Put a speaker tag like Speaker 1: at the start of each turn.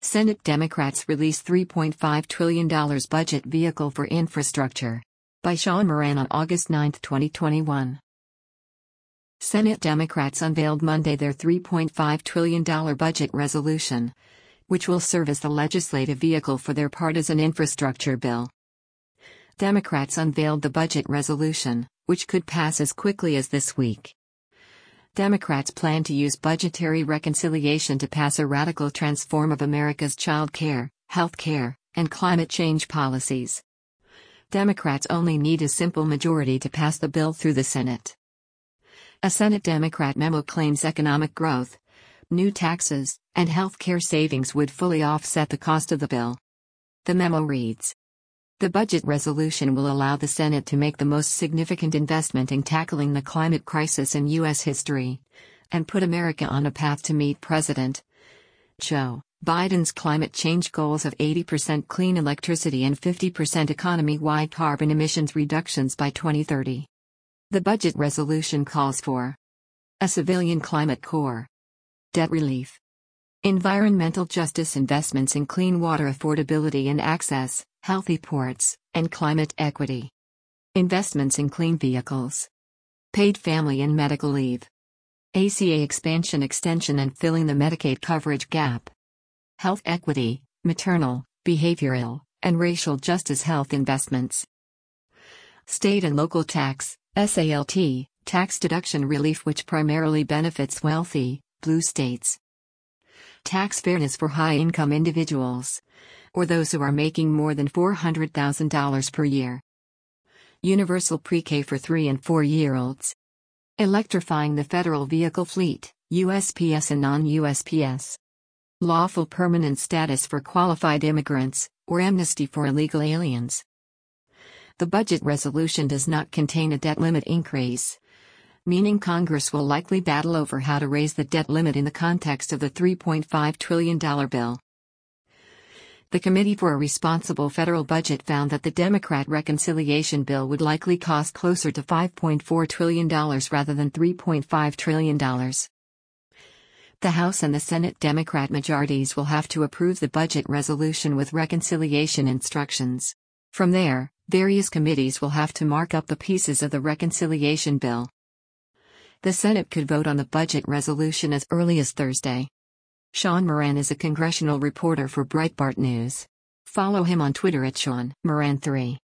Speaker 1: Senate Democrats release $3.5 trillion budget vehicle for infrastructure. By Sean Moran on August 9, 2021. Senate Democrats unveiled Monday their $3.5 trillion budget resolution, which will serve as the legislative vehicle for their partisan infrastructure bill. Democrats unveiled the budget resolution, which could pass as quickly as this week. Democrats plan to use budgetary reconciliation to pass a radical transform of America's child care, health care, and climate change policies. Democrats only need a simple majority to pass the bill through the Senate. A Senate Democrat memo claims economic growth, new taxes, and health care savings would fully offset the cost of the bill. The memo reads: the budget resolution will allow the Senate to make the most significant investment in tackling the climate crisis in U.S. history, and put America on a path to meet President Joe Biden's climate change goals of 80% clean electricity and 50% economy-wide carbon emissions reductions by 2030. The budget resolution calls for a civilian climate corps, debt relief, environmental justice, investments in clean water affordability and access, healthy ports, and climate equity, investments in clean vehicles, paid family and medical leave, ACA expansion, extension and filling the Medicaid coverage gap, health equity, maternal, behavioral, and racial justice, health investments, state and local tax, SALT, tax deduction relief which primarily benefits wealthy, blue states, tax fairness for high-income individuals, or those who are making more than $400,000 per year, universal pre-K for 3 and 4-year-olds, electrifying the federal vehicle fleet, USPS and non-USPS, lawful permanent status for qualified immigrants, or amnesty for illegal aliens. The budget resolution does not contain a debt limit increase, meaning Congress will likely battle over how to raise the debt limit in the context of the $3.5 trillion bill. The Committee for a Responsible Federal Budget found that the Democrat reconciliation bill would likely cost closer to $5.4 trillion rather than $3.5 trillion. The House and the Senate Democrat majorities will have to approve the budget resolution with reconciliation instructions. From there, various committees will have to mark up the pieces of the reconciliation bill. The Senate could vote on the budget resolution as early as Thursday. Sean Moran is a congressional reporter for Breitbart News. Follow him on Twitter at Sean Moran3.